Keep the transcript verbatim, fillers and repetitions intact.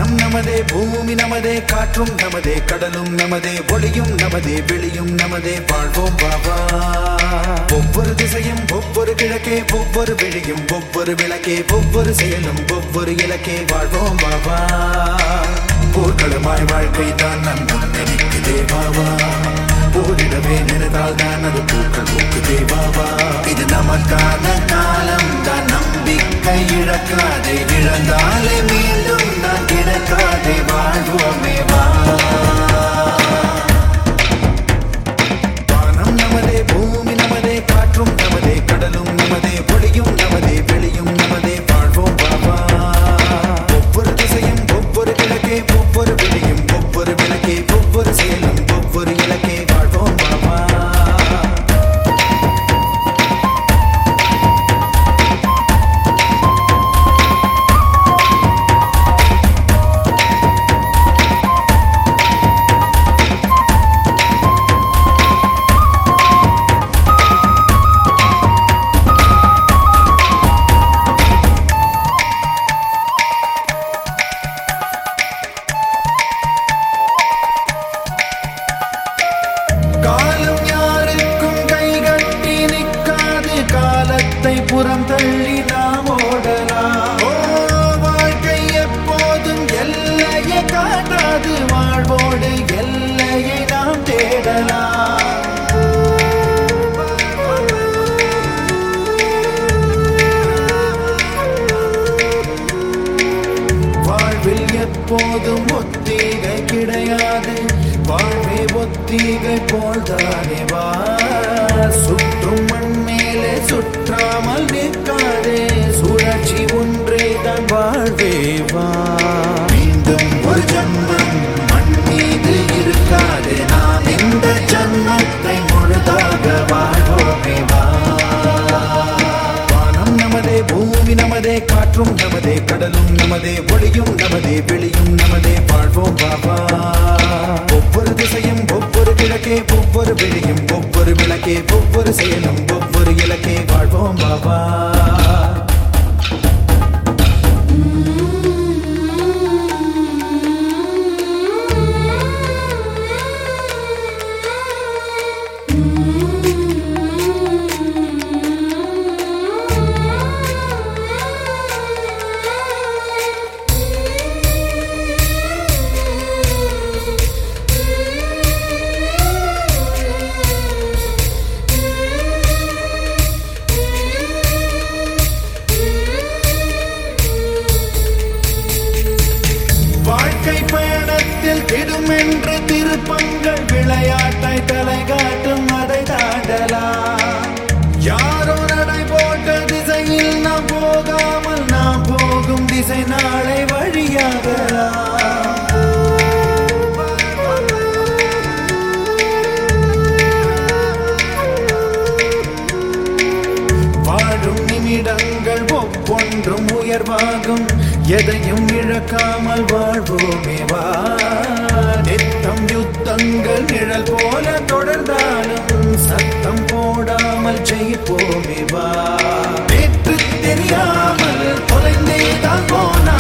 வானம் நமதே, பூமி நமதே, காற்றும் நமதே, கடலும் நமதே, ஒளியும் நமதே, வெளியும் நமதே, வாழ்வோம் பாபா. ஒவ்வொரு திசையும் ஒவ்வொரு கிழக்கே, ஒவ்வொரு விழியும் ஒவ்வொரு விளக்கே, ஒவ்வொரு செயலும் ஒவ்வொரு இலக்கே, வாழ்வோம் பாபா. போர்க்களமாய் வாழ்க்கை தான் நம் முன்னணிக்குதே பாபா. போரிடவே நினைத்தால் தான் அது பூக்கள் பூக்குதே பாபா. இது நமக்கான காலம் தான், நம்பிக்கை இழக்காதே, இழந்தாலே மீண்டும் நான் கிடைக்காதே, வாழ்வோமே வா. வானம் நமதே, பூமி நமதே, காற்றும் நமதே, கடலும் நமதே, ஒளியும் நமதே, வெளியும் நமதே, வாழ்வோம் பாபா. ஒவ்வொரு திசையும் ஒவ்வொரு கிழக்கே, ஒவ்வொரு விழியும் ஒவ்வொரு விளக்கே, ஒவ்வொரு செயலும் ஒவ்வொரு இலக்கே, வாழ்வோம் பாபா. காலம் யாருக்கும் கைகட்டி நிற்காது, காலத்தை புறம் தள்ளி நாம் ஓடலாம். ஓ, வாழ்க்கை எப்போதும் எல்லையை காட்டாது, வாழ்வோடு எல்லையை நாம் தேடலாம். வாழ்வில் எப்போதும் ஒத்திகை கிடையாது, வாழ்வே ஒத்திகை போல்தானே வா. சுற்றும் மண் மேலே சுற்றாமல் நிற்காதே, சுழற்சி ஒன்றே தான் வாழ்வே வா. மீண்டும் ஒரு ஜன்மம் மண் மீது இருக்காது, நாம் இந்த ஜன்மத்தை முழுதாக வாழ்வோமே வா. வானம் நமதே, பூமி நமதே, காற்றும் நமதே, கடலும் நமதே, ஒளியும் நமதே, வெளியும் நமதே, வாழ்வோம் பாபா. ஒவ்வொரு திசையும் ஒவ்வொரு கிழக்கே, ஒவ்வொரு வெளியும் ஒவ்வொரு விளக்கே, ஒவ்வொரு செயலும் ஒவ்வொரு இலக்கே, வாழ்வோம் பாபா. வாழ்க்கை பயணத்தில் திடும் என்று திருப்பங்கள் விளையாட்டை தலை காட்டும், அதை தாண்டலாம். யாரோ நடை போட்ட திசையில் நாம் போகாமல், நாம் போகும் திசை நாளை வழியாகலாம். வாழும் நிமிடங்கள் ஒவ்வொன்றும் உயர்வாகும், எதையும் இழக்காமல் வாழ்வோமே வா. நித்தம் யுத்தங்கள் நிழல் போல தொடர்ந்தாலும், சத்தம் போடாமல் ஜெயிப்போமே வா. நேற்று தெரியாமல் தொலைந்தே தான் போனா